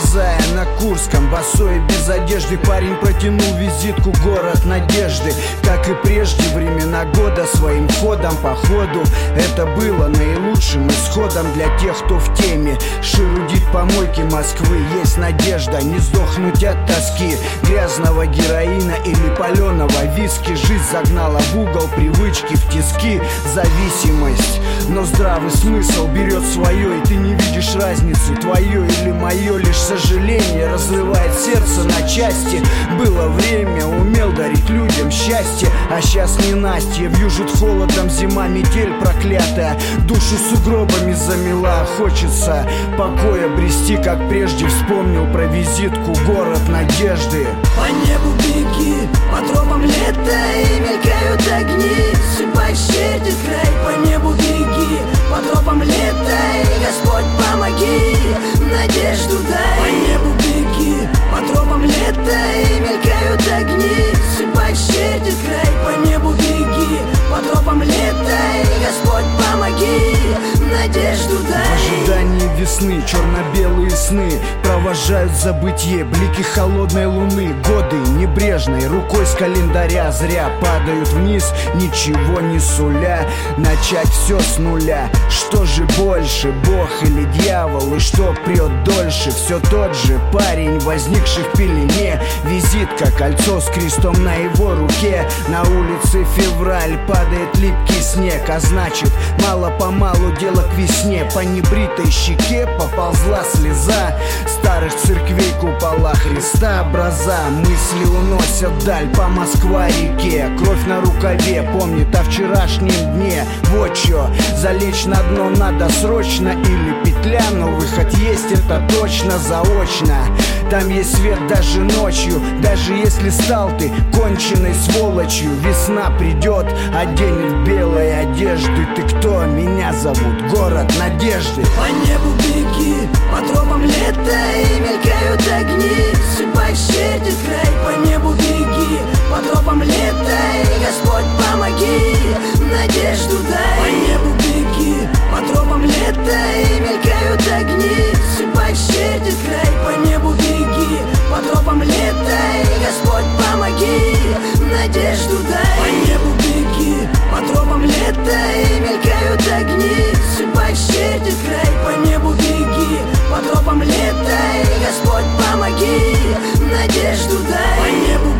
вылезая на Курском, босой и без одежды, парень протянул визитку «Город надежды». Как и прежде, времена года своим ходом по ходу это было наилучшим исходом для тех, кто в теме. Шерудить помойки Москвы, есть надежда не сдохнуть от тоски, грязного героина или паленого виски. Жизнь загнала в угол, привычки в тиски, зависимость. Но здравый смысл берет свое, и ты не видишь разницы. Твое или мое, лишь сожаление разрывает сердце на части. Было время, умел дарить людям счастье, а сейчас ненастье. Вьюжит холодом зима, метель проклятая, душу сугробами замела. Хочется покоя брести, как прежде. Вспомнил про визитку «Город надежды». По небу беги, по тропам лета, и мелькают огни. Судьба исчезнет край. По небу беги, по тропам лета, и Господь помоги, надежду дай. По небу беги, по тропам лета, и мелькают огни. Судьба исчезнет край. По небу беги, по тропам лета, и Господь помоги, надежду дай. В ожидании весны черно-белые сны провожают забытье, блики холодной луны. Годы небрежной рукой с календаря зря падают вниз, ничего не суля. Начать все с нуля. Что же больше, Бог или дьявол? И что прет дольше? Все тот же парень, возникший в пелене. Визитка, кольцо с крестом на его руке. На улице февраль, падает липкий снег, а значит, мало-помалу дело к весне. По небритой щеке поползла слеза. Старых церквей купола Христа образа. Мысли уносят даль по Москва-реке. Кровь на рукаве помнит о вчерашнем дне. Вот чё, залечь на дно надо срочно или петля. Но выход есть, это точно, заочно. Там есть свет даже ночью, даже если стал ты конченой сволочью. Весна придет, оденет в белой одежды. Ты кто? Меня зовут Город надежды. По небу беги, по тропам лета, и мелькают огни. Судьба исчезнет край. По небу беги, по тропам лета, и Господь помоги, надежду дай. По небу беги, по тропам лета, и мелькают огни. Судьба исчезнет край. По небу беги, по тропам лета, и Господь помоги, надежду дай. По небу беги, по тропам лета, и мелькают огни. Судьба исчезнет край. По небу беги, по тропам лета, и Господь помоги, надежду дай. По небу